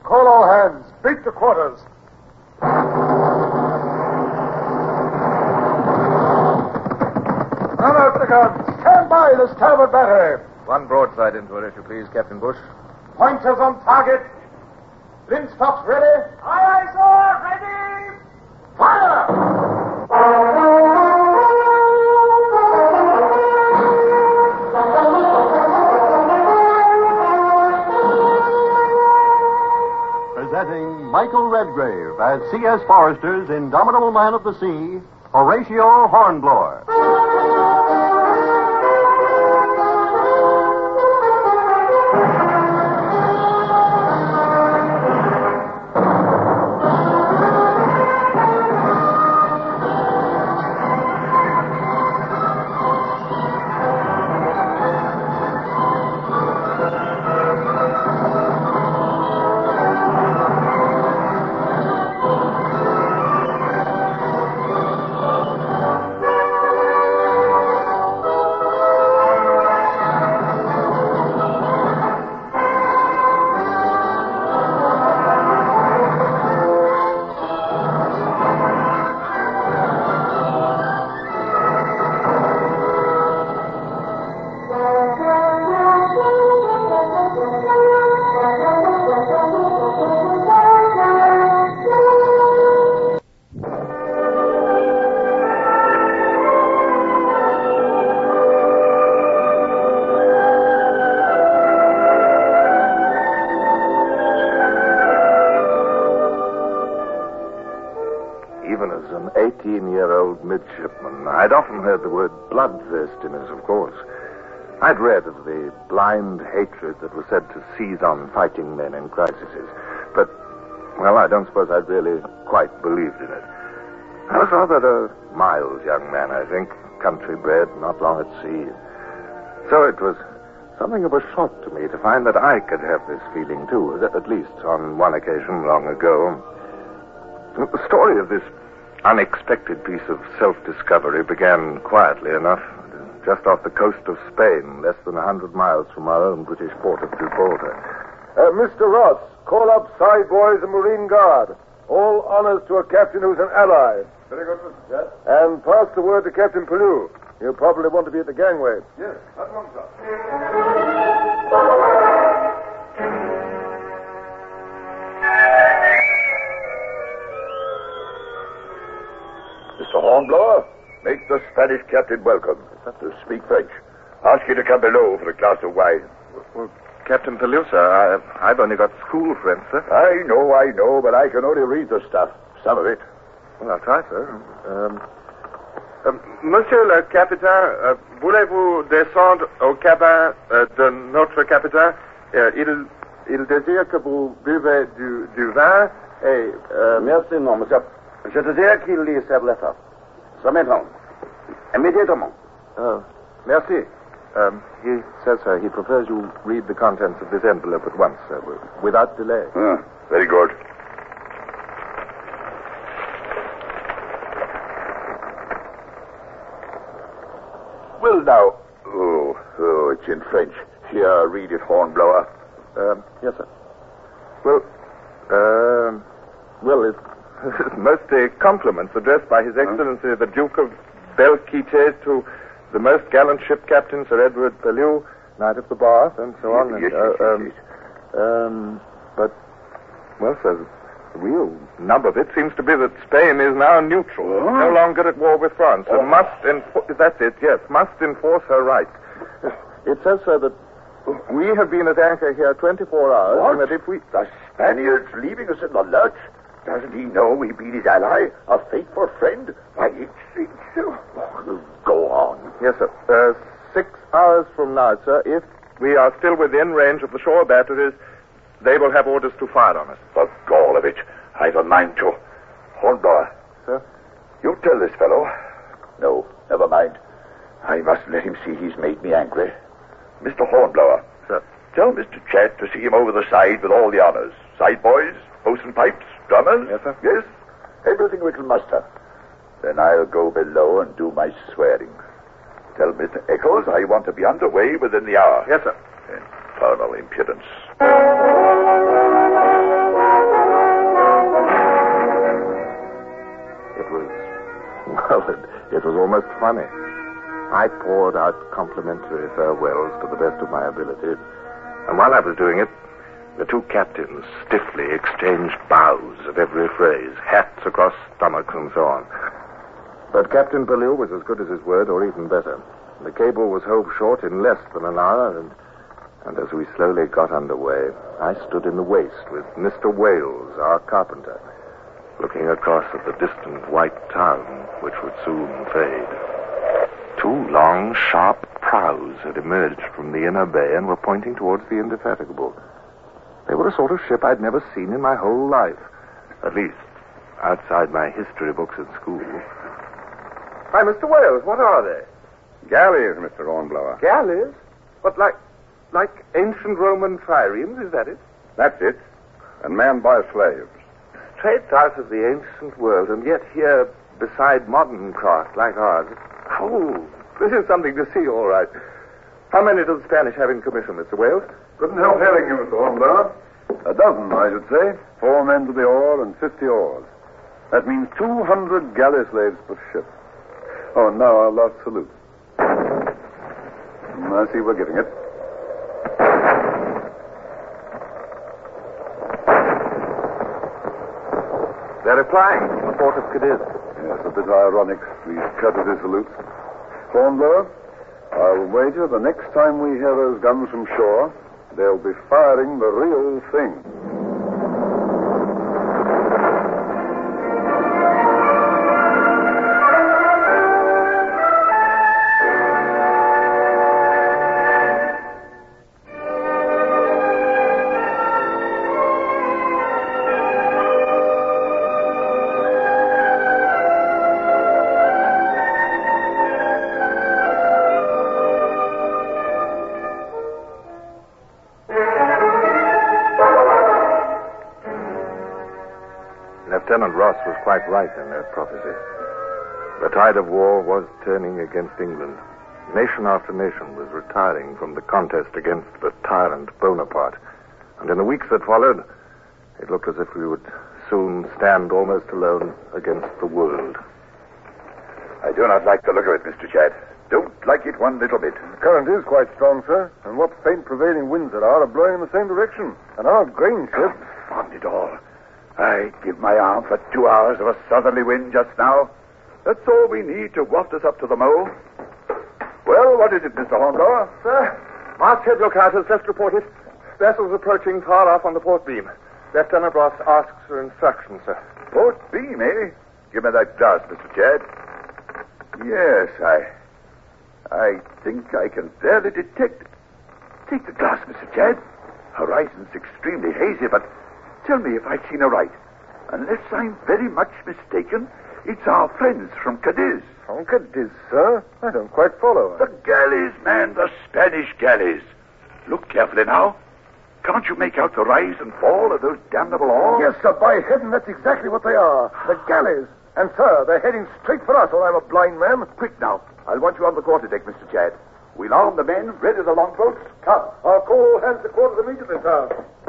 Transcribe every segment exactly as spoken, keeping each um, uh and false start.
Call all hands. Beat the quarters. Run out the guns. Stand by the starboard battery. One broadside into it, if you please, Captain Bush. Pointers on target. Linstops ready. Aye, aye, sir. Ready. Fire! Presenting Michael Redgrave as C S. Forrester's Indomitable Man of the Sea, Horatio Hornblower. Even as an eighteen-year-old midshipman, I'd often heard the word bloodthirstiness, of course. I'd read of the blind hatred that was said to seize on fighting men in crises. But, well, I don't suppose I'd really quite believed in it. I was rather a mild young man, I think, country-bred, not long at sea. So it was something of a shock to me to find that I could have this feeling, too, at least on one occasion long ago. The story of this unexpected piece of self-discovery began quietly enough, just off the coast of Spain, less than a hundred miles from our own British port of Gibraltar. Uh, Mister Ross, call up side boys and Marine Guard. All honors to a captain who's an ally. Very good, Mister Jet. And pass the word to Captain Pellew. He'll probably want to be at the gangway. Yes, at once, sir. Mister Hornblower, make the Spanish captain welcome. To speak French. Ask you to come below for a glass of wine. Well, Captain Pellew, sir, I, I've only got school French, sir. I know, I know, but I can only read the stuff. Some of it. Well, I'll try, sir. Um, Euh, Monsieur le capitaine, euh, voulez-vous descendre au cabin euh, de notre capitaine? Euh, il, il désire que vous buvez du, du vin et... Euh... Merci, non, monsieur. Je désire qu'il y serve la table. Ça maintenant. Immédiatement. Oh, merci. Um, he says, sir, he prefers you read the contents of this envelope at once, sir, without delay. Ah, very good. Well, now... Oh, oh, it's in French. Here, read it, Hornblower. Um, yes, sir. Well, um, well, it's mostly compliments addressed by His Excellency huh? the Duke of Belquites to the most gallant ship captain, Sir Edward Pellew, Knight of the Bath, and so on. Yes, and, yes, yes, uh, um, yes. um, but, well, sir, the real nub of it seems to be that Spain is now neutral, oh. no longer at war with France, oh. and must enforce, that's it, yes, must enforce her rights. It says, sir, that we have been at anchor here twenty-four hours, What? and that if we... The Spaniard's leaving us in the lurch? Doesn't he know we've been his ally, a faithful friend? Why, it's... it's oh, go on. Yes, sir. Uh, six hours from now, sir, if we are still within range of the shore batteries, they will have orders to fire on us. The gall of it. I've a mind to. Hornblower. Sir? You tell this fellow. No, never mind. I must let him see he's made me angry. Mister Hornblower. Sir? Tell Mister Chat to see him over the side with all the honors. Side boys, bosun pipes, drummers. Yes, sir. Yes? Everything we can muster. Then I'll go below and do my swearing. Tell Mister Eccles I want to be underway within the hour. Yes, sir. Infernal impudence. colored. It was almost funny. I poured out complimentary farewells to the best of my ability. And while I was doing it, the two captains stiffly exchanged bows of every phrase, hats across stomachs and so on. But Captain Pellew was as good as his word, or even better. The cable was hove short in less than an hour, and, and as we slowly got underway, I stood in the waist with Mister Wales, our carpenter, looking across at the distant white town, which would soon fade. Two long, sharp prows had emerged from the inner bay and were pointing towards the Indefatigable. They were a sort of ship I'd never seen in my whole life, at least outside my history books at school. Why, Mister Wales, what are they? Galleys, Mister Hornblower. Galleys? But like, like ancient Roman triremes, is that it? That's it. And manned by slaves. Straight out of the ancient world, and yet here beside modern craft like ours. Oh, this is something to see, all right. How many do the Spanish have in commission, Mister Wales? Couldn't help hailing you, Mister Hornblower. A dozen, I should say. Four men to the oar and fifty oars. That means two hundred galley slaves per ship. Oh, now our last salute. I see we're getting it. They're replying from the port of Cadiz. Yes, a bit ironic, these courtesy salutes. Hornblower, I'll wager the next time we hear those guns from shore, they'll be firing the real thing. Lieutenant Ross was quite right in their prophecy. The tide of war was turning against England. Nation after nation was retiring from the contest against the tyrant Bonaparte. And in the weeks that followed, it looked as if we would soon stand almost alone against the world. I do not like the look of it, Mister Chad. Don't like it one little bit. The current is quite strong, sir, and what faint prevailing winds there are are blowing in the same direction. And our grain ship... Found it all. I give my arm for two hours of a southerly wind just now. That's all we need to waft us up to the mole. Well, what is it, Mister Hornblower? Sir, masthead lookout has just reported vessels approaching far off on the port beam. Lieutenant Ross asks for instructions, sir. Port beam, eh? Give me that glass, Mister Chad. Yes, I... I think I can barely detect... Take the glass, Mister Chad. Horizon's extremely hazy, but... Tell me if I've seen aright. Unless I'm very much mistaken, it's our friends from Cadiz. From Cadiz, sir? I don't quite follow. The galleys, man, the Spanish galleys. Look carefully now. Can't you make out the rise and fall of those damnable oars? Yes, sir, by heaven, that's exactly what they are. The galleys. And, sir, they're heading straight for us, or I'm a blind man. Quick now. I'll want you on the quarterdeck, Mister Chad. We'll arm the men, ready the longboats. Come. I'll call all hands to quarters immediately, sir.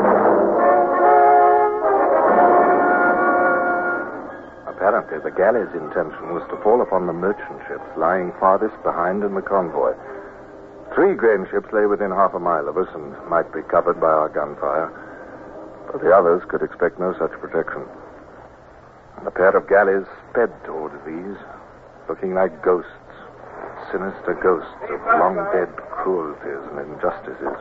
Apparently, the galley's intention was to fall upon the merchant ships lying farthest behind in the convoy. Three grain ships lay within half a mile of us and might be covered by our gunfire, but the others could expect no such protection. And a pair of galleys sped towards these, looking like ghosts, sinister ghosts of long-dead cruelties and injustices.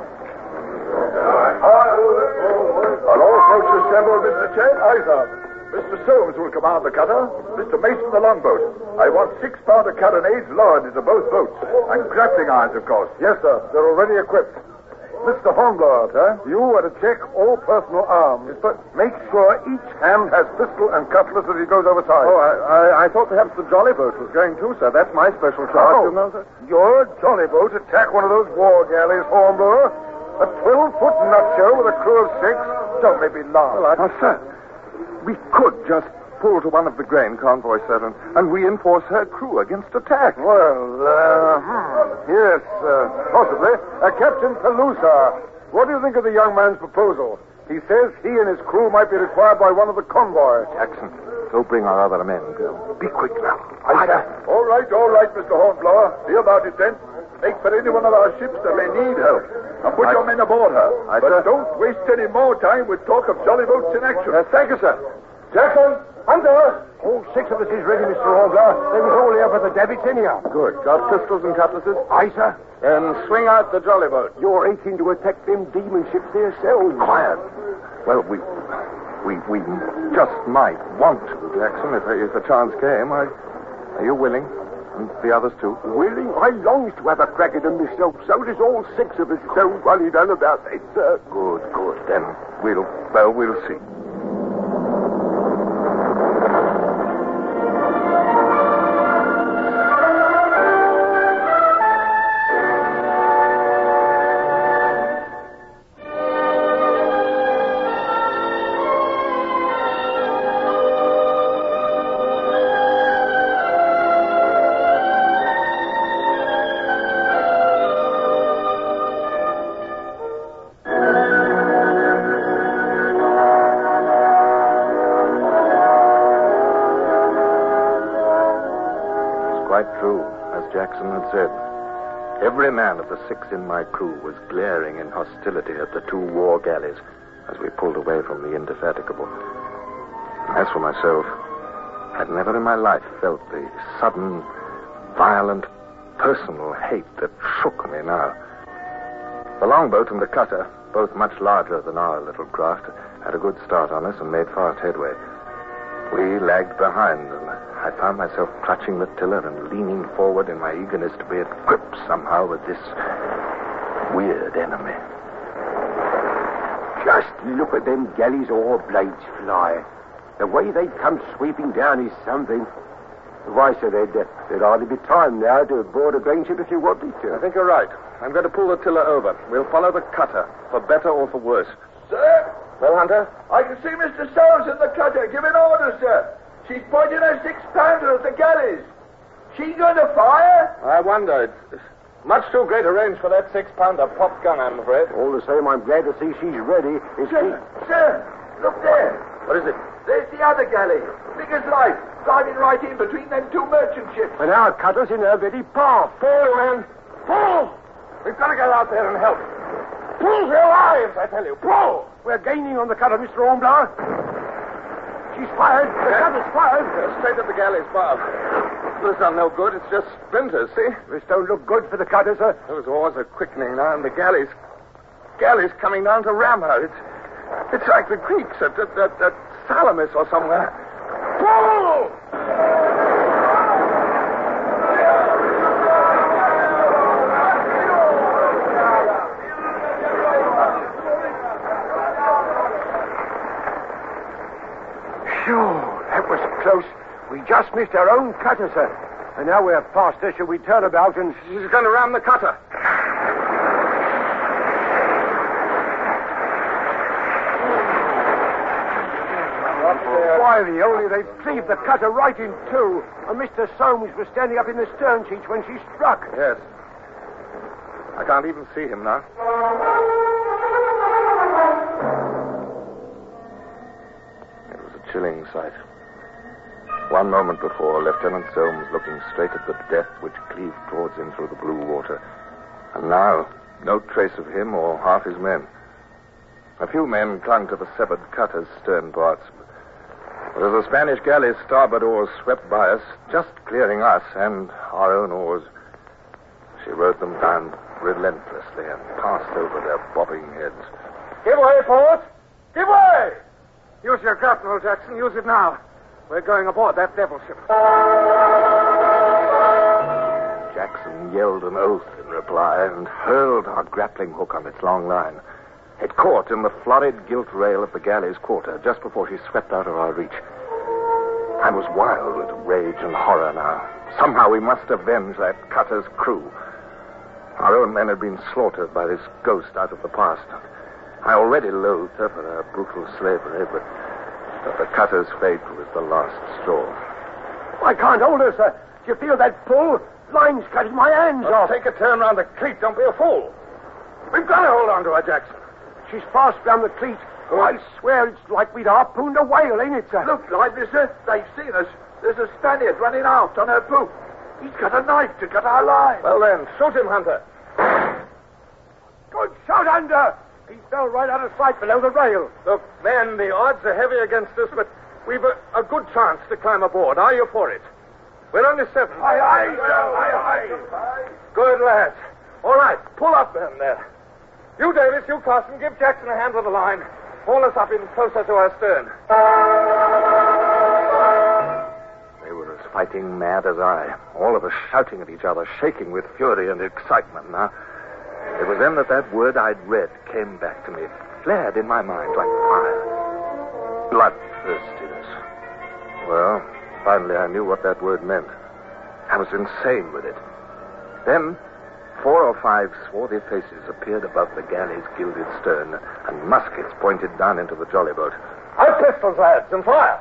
Are all folks assembled, Mister Chad? Aye, sir. Mister Soames will command the cutter, Mister Mason the longboat. I want six-pounder carronades lowered into both boats, and grappling irons, of course. Yes, sir. They're already equipped. Mister Hornblower, sir, you are to check all personal arms, but make sure each hand has pistol and cutlass as he goes overside. Oh, I, I, I thought perhaps the jolly boat was going too, sir. That's my special charge, Oh, you know, sir. your jolly boat attack one of those war galleys, Hornblower? A twelve-foot nutshell with a crew of six? Don't make me laugh. Well, I... Oh, sir, we could just pull to one of the grain convoys, sir, and, and reinforce her crew against attack. Well, uh, hmm. yes, uh, possibly. Uh, Captain Pelusa, what do you think of the young man's proposal? He says he and his crew might be required by one of the convoys. Jackson, Go bring our other men, Go. Be quick now. Aye, sir. All right, all right, Mister Hornblower. See about it then. Make for any one of our ships that may need help. And put Aye. your men aboard her. Aye, but sir. don't waste any more time with talk of jolly boats in action. Yes, thank you, sir. Jackson, Hunter. All six of us is ready, Mister Hornblower. They was all here for the davits anyhow. Good. Got pistols and cutlasses? Aye, sir. Then swing out the jolly boat. You're aching to attack them demon ships themselves. Quiet. Well, we... We we just might want to, Jackson, if, if a chance came. I, are you willing? And the others, too? Willing? I longs to have a crack at them myself. So does all six of us. Don't worry done about that, sir. Good, good. Then we'll... Well, we'll see. Quite true, as Jackson had said. Every man of the six in my crew was glaring in hostility at the two war galleys as we pulled away from the Indefatigable. As for myself, I'd never in my life felt the sudden, violent, personal hate that shook me now. The longboat and the cutter, both much larger than our little craft, had a good start on us and made fast headway. We lagged behind, and I found myself clutching the tiller and leaning forward in my eagerness to be at grips somehow with this weird enemy. Just look at them galleys oar blades fly. The way they come sweeping down is something. Why, sir, there'd, uh, there'd hardly be time now to board a grain ship if you wanted to. I think you're right. I'm going to pull the tiller over. We'll follow the cutter, for better or for worse. Sir, Well, Hunter? I can see Mister Soames in the cutter giving orders, sir. She's pointing her six-pounder at the galleys. She going to fire? I wonder. It's much too great a range for that six-pounder pop gun, I'm afraid. All the same, I'm glad to see she's ready. Is Sir, sir, look there. What is it? There's the other galley, big as life, driving right in between them two merchant ships. And our cutter's in her very path. Pull, man! Pull! We've got to get out there and help. Pull for your lives, I tell you. Pull! We're gaining on the cutter, Mister Hornblower. She's fired. The Yeah. cutter's fired. Uh, straight at the galley's bow. This done no good. It's just splinters, see? This don't look good for the cutter, sir. Those oars are quickening now, and the galley's... Galley's coming down to ram her. It's... It's like the Greeks at, at, at, at Salamis or somewhere. Pull! Phew, that was close. We just missed our own cutter, sir. And now we're past her. Shall we turn about and... She's going to ram the cutter. Why, the only they've cleaved the cutter right in two. And Mister Soames was standing up in the stern sheets when she struck. Yes. I can't even see him now. It was a chilling sight. One moment before, Lieutenant Soames looking straight at the death which cleaved towards him through the blue water. And now, no trace of him or half his men. A few men clung to the severed cutter's stern parts. But as the Spanish galley's starboard oars swept by us, just clearing us and our own oars, she rode them down relentlessly and passed over their bobbing heads. Give way, forward! Give way! Use your grapnel, Jackson. Use it now. We're going aboard that devil ship. Jackson yelled an oath in reply and hurled our grappling hook on its long line. It caught in the florid gilt rail of the galley's quarter just before she swept out of our reach. I was wild with rage and horror now. Somehow we must avenge that cutter's crew. Our own men had been slaughtered by this ghost out of the past. I already loathed her for her brutal slavery, but, but the cutter's fate was the last straw. I can't hold her, sir. Do you feel that pull? Line's cutting my hands Well, off. take a turn round the cleat. Don't be a fool. We've got to hold on to her, Jackson. She's fast round the cleat. I swear it's like we'd harpooned a whale, ain't it, sir? Look, lively, sir. They've seen us. There's a Spaniard running aft on her poop. He's got a knife to cut our line. Well, then, shoot him, Hunter. Good shot, under. He fell right out of sight below the rail. Look, men, the odds are heavy against us, but we've a, a good chance to climb aboard. Are you for it? We're only seven. Aye, aye, sir. Aye, aye. Good, lads. All right, pull up then there. You, Davis, you, Carson, give Jackson a hand with the line. Haul us up in closer to our stern. They were as fighting mad as I, all of us shouting at each other, shaking with fury and excitement. Now, it was then that that word I'd read came back to me, flared in my mind like fire. Bloodthirstiness. Well, finally I knew what that word meant. I was insane with it. Then, four or five swarthy faces appeared above the galley's gilded stern, and muskets pointed down into the jolly boat. Our pistols, lads, and fire!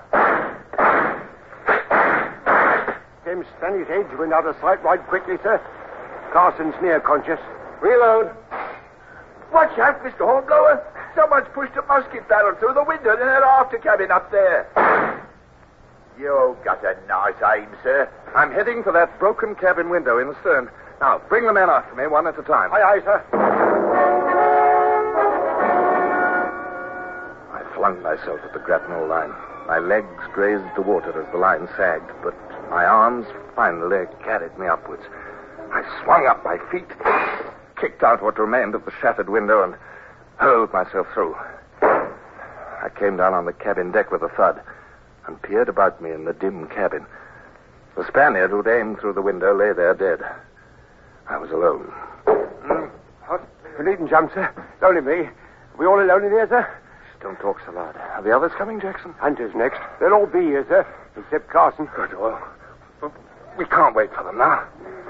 Them Spanish heads went out of sight right quickly, sir. Carson's near conscious. Reload. Watch out, Mister Hornblower. Someone's pushed a musket barrel through the window in that after cabin up there. You got a nice aim, sir. I'm heading for that broken cabin window in the stern. Now, bring the men after me, one at a time. Aye, aye, sir. I flung myself at the grapnel line. My legs grazed the water as the line sagged, but my arms finally carried me upwards. I swung up my feet, kicked out what remained of the shattered window, and hurled myself through. I came down on the cabin deck with a thud and peered about me in the dim cabin. The Spaniard who'd aimed through the window lay there dead. I was alone. Mm. What? You needn't jump, sir. It's only me. We all alone in here, sir? Shh, don't talk so loud. Are the others coming, Jackson? Hunter's next. They'll all be here, sir, except Carson. Good. Well, we can't wait for them now.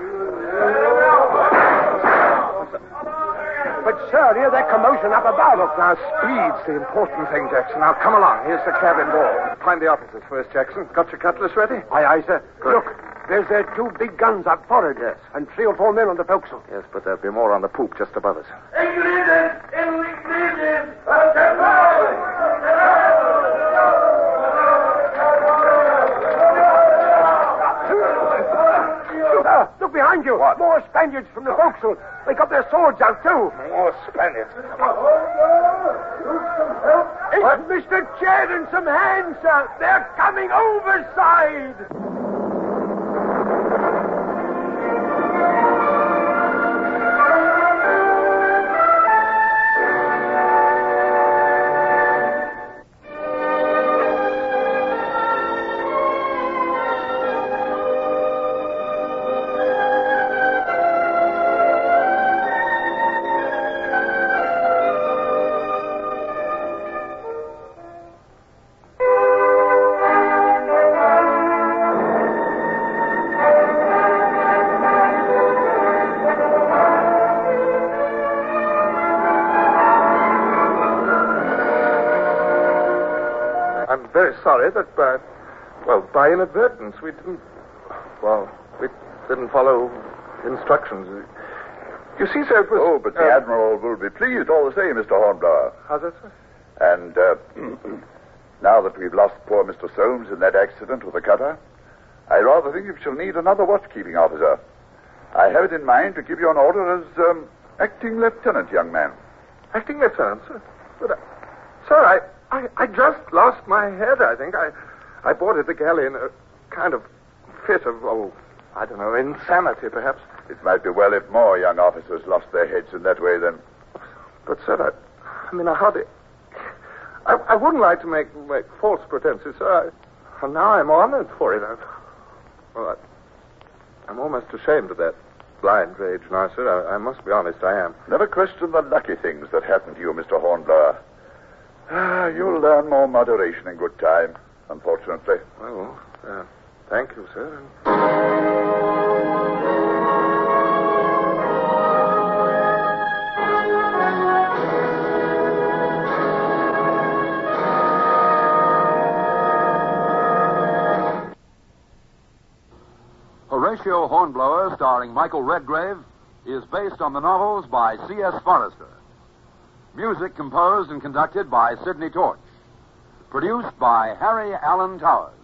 But, sir, hear that commotion up above us. Now, speed's the important thing, Jackson. Now, come along. Here's the cabin door. Find the officers first, Jackson. Got your cutlass ready? Aye, aye, sir. Good. Look, there's uh, two big guns up forward. Yes. And three or four men on the forecastle. Yes, but there'll be more on the poop just above us. England! England! Uh, look behind you. What? More Spaniards from the forecastle. They got their swords out, too. More Spaniards. It's Mister Chad and some hands, sir. They're coming overside. Very sorry that by, well, by inadvertence we didn't, well, we didn't follow instructions. You see, sir, it was... Oh, but the uh, Admiral will be pleased all the same, Mister Hornblower. How's that, sir? And uh, now that we've lost poor Mister Soames in that accident with the cutter, I rather think you shall need another watch-keeping officer. I have it in mind to give you an order as um, acting lieutenant, young man. Acting lieutenant, sir? But, uh, sir, I... I, I just lost my head, I think. I I boarded the galley in a kind of fit of, oh, I don't know, insanity, perhaps. It might be well if more young officers lost their heads in that way, then. But, sir, I, I mean, I hardly... I, I wouldn't like to make, make false pretenses, sir. I, and now I'm honored for it. I, well, I, I'm almost ashamed of that blind rage now, sir. I, I must be honest, I am. Never question the lucky things that happen to you, Mister Hornblower. Ah, you'll learn more moderation in good time, unfortunately. Well, uh, thank you, sir. Horatio Hornblower, starring Michael Redgrave, is based on the novels by C S Forrester. Music composed and conducted by Sidney Torch. Produced by Harry Allen Towers.